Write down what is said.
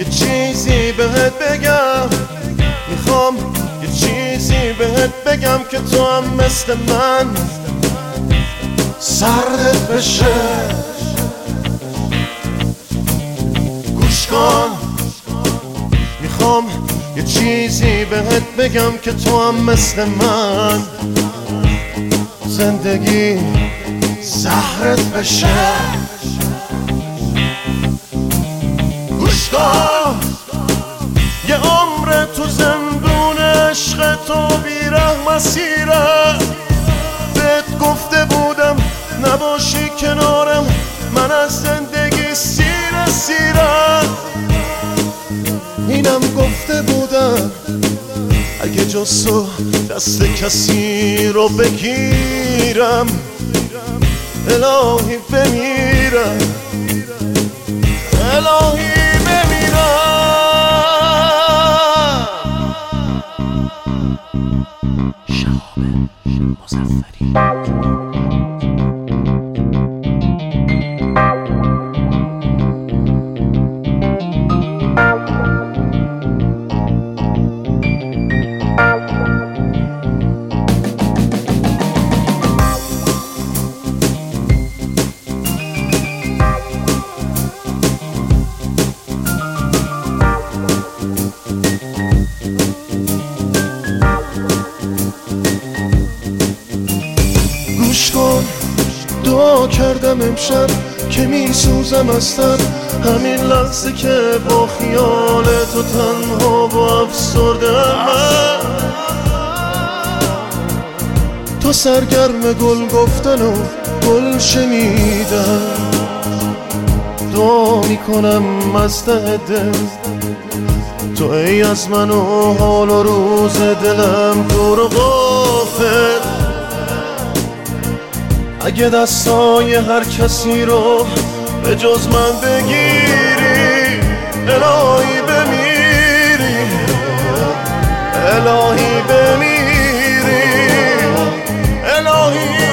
یه چیزی بهت بگم، میخوام یه چیزی بهت بگم که تو هم مثل من سردت بشه. گوش کن، میخوام یه چیزی بهت بگم که تو هم مثل من زندگی زهرت بشه. گوش کن، یه عمر تو زندون عشق تو بیره مسیره. بهت گفته بودم نباشی کنارم، من از زندگی سیره. اینم گفته بودم اگه جز تو دست کسی رو بگیرم الهی بمیرم، الهی بمیرم. شهاب مظفری. گوش کن، دعا کردم امشب که میسوزم هستم، همین لحظه که با خیال تو تنها و افسردم. تو سرگرم گل گفتن و گل شنیدن، دعا میکنم از ته دل تو ای از من و حال و روز دلم دور و غافل. اگه دستای هر کسی رو به جز من بگیری الهی بمیری، الهی بمیری، الهی